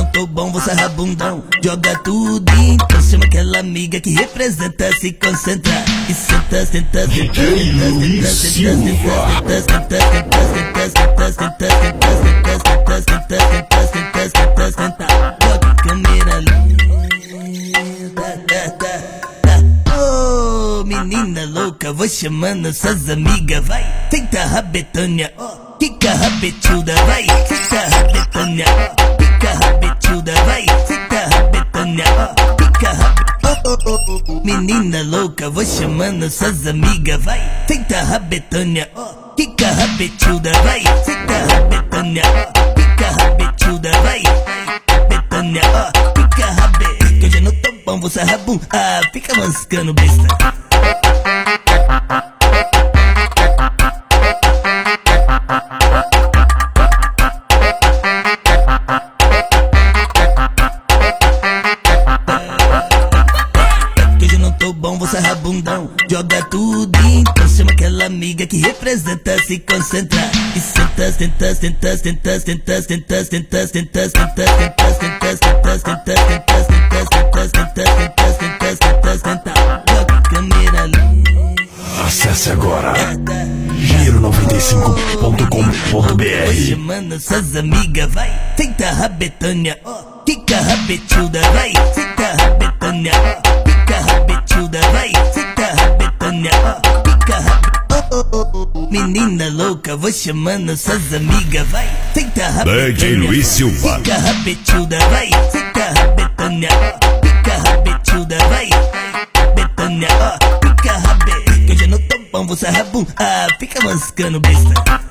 tô bom, vou sarrar bundão. Joga tudo, então chama aquela amiga que representa, se concentra. E senta, senta, senta, senta, senta, senta, senta, senta. Joga câmera linda. Oh, menina louca, vou chamando suas amigas, vai. Senta rabetânia, quica rabetuda, vai. Senta rabetânia, quica rabetuda, vai. Senta rabetânia, quica rabetuda. Menina louca, vou chamando suas amigas, vai. Senta rabetânia, quica rabetuda, vai. Senta rabetânia, quica rabetuda, vai. Betânia, quica rabetuda. Que hoje eu não tô bom, vou sarrar bum. Ah, fica mascando besta. Bom, vou sarrar bundão. Joga tudo, então chama aquela amiga que representa, se concentra. E senta, senta, senta, senta, senta, senta, senta, senta, senta, senta, senta, senta, senta, senta, senta, senta, senta. Joga câmera linda. Acesse agora giro95.com.br. Chamando suas amigas, vai. Senta rabetânia, quica rabetuda, vai. Senta rabetânia, quica rabetuda, vai. Senta rabetânia, quica rabetuda. Menina louca, vou chamando suas amigas, vai. Senta rabetânia, DJ Luiz Silva. quica rabetuda, vai. Senta rabetânia, quica rabetuda, vai. Betânia, quica rabetuda. Que hoje eu não tô bom, vou sarrar bum. Ah, fica mascando besta.